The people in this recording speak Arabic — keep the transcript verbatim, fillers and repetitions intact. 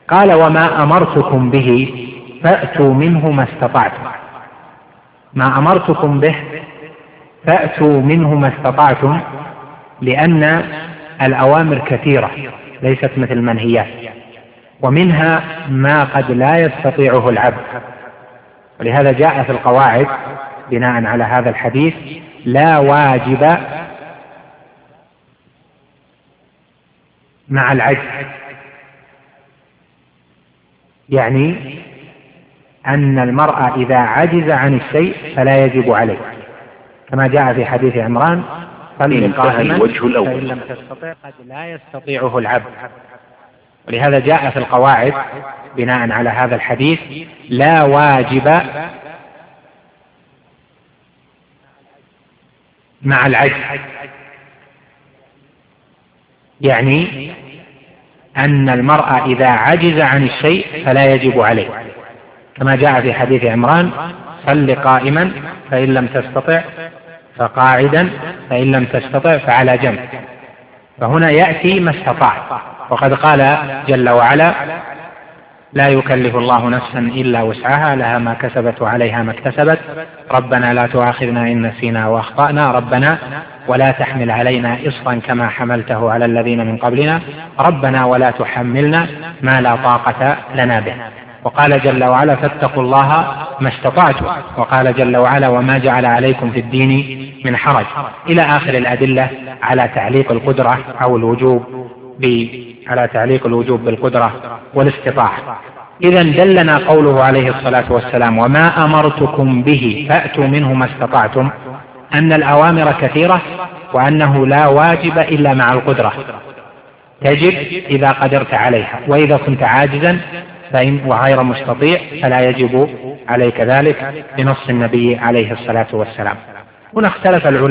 قال وما أمرتكم به فأتوا منه ما استطعتم. ما أمرتكم به فأتوا منه ما استطعتم، لأن الأوامر كثيرة ليست مثل المنهيات، ومنها ما قد لا يستطيعه العبد، ولهذا جاء في القواعد بناء على هذا الحديث لا واجب مع العجز، يعني أن المرء إذا عجز عن الشيء فلا يجب عليه، كما جاء في حديث عمران صل قائما فإن لم تستطع قد لا يستطيعه العبد. ولهذا جاء في القواعد بناء على هذا الحديث لا واجب مع العجز، يعني أن المرء إذا عجز عن الشيء فلا يجب عليه، كما جاء في حديث عمران صل قائما فإن لم تستطع فقاعدا فإن لم تستطع فعلى جنب. فهنا يأتي ما استطاع، وقد قال جل وعلا لا يكلف الله نفسا إلا وسعها لها ما كسبت وعليها ما اكتسبت ربنا لا تؤاخذنا إن نسينا وأخطأنا ربنا ولا تحمل علينا إصرا كما حملته على الذين من قبلنا ربنا ولا تحملنا ما لا طاقة لنا به. وقال جل وعلا فاتقوا الله ما استطعتم، وقال جل وعلا وما جعل عليكم في الدين من حرج، إلى آخر الأدلة على تعليق القدرة أو الوجوب على تعليق الوجوب بالقدرة والاستطاعة. إذن دلنا قوله عليه الصلاة والسلام وما أمرتكم به فأتوا منه ما استطعتم أن الأوامر كثيرة، وأنه لا واجب إلا مع القدرة، تجب إذا قدرت عليها، وإذا كنت عاجزا فإن وغير مستطيع فلا يجب عليك ذلك بنص النبي عليه الصلاة والسلام. هنا اختلف العلماء